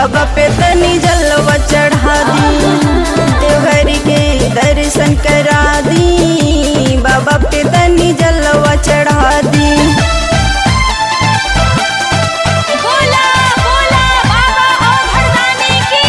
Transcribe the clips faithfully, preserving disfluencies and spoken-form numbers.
बाबा पे तनी जलवा चढ़ा दी, देवघर के दर्शन करा दी, बाबा पे तनी जलवा चढ़ा दी। बोला बोला बाबा और भरदाने की।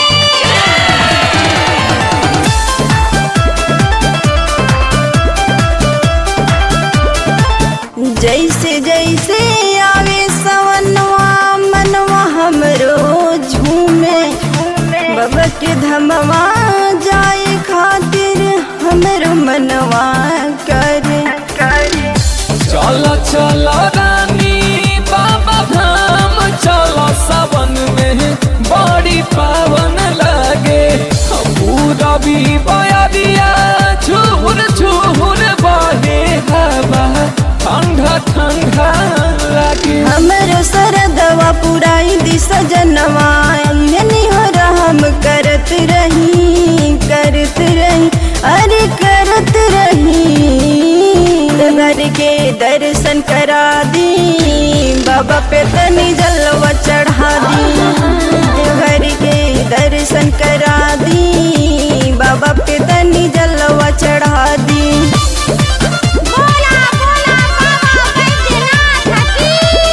जैसे जैसे आवे सवनवा मनवा हमरो झूमे, बाबा के धमवा जाए खातिर हमरो मनवा करे। चलो चलो रानी बाबा धाम चलो, सावन में बड़ी पावन लगे, पूरा भी बया दिया झूर झूर बहे हवा, ठंडा ठंडा लगे। हमरो सरदवा पुराई दी सजनवा, यही हो हम करत रही करत रही अरे करत रही। घर के दर्शन करा दी, बाबा पे तनी जलवा चढ़ा दी, घर के दर्शन करा दी, बाबा पे तनी जलवा चढ़ा दी। बोला बोला बाबा बैद्यनाथ की।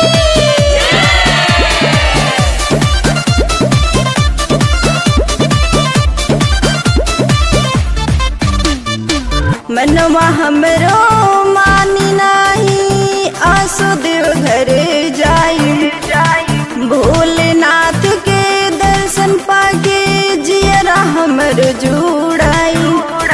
मनवा हमरो मानी नाही, आसो देव घर जाई, भोलेनाथ के दर्शन पाके जियरा हमर जुड़ाई।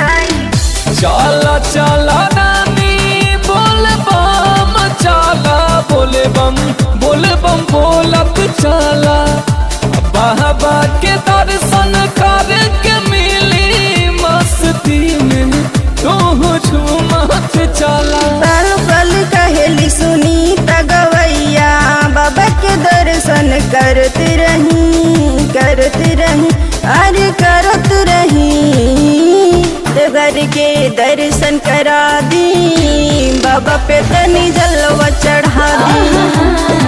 चला चला रानी बोल बम चला, बोले बम बोले बम बोलत चला, बाबा के दर्शन करके मिली मस्ती में तू झूमत चला। पल पल कहेली सुनी तगवैया, बाबा के दर्शन करत रही करत रही अरे करत रही। देवघर के दर्शन करा दी, बाबा पे तनी जलवा चढ़ा दी,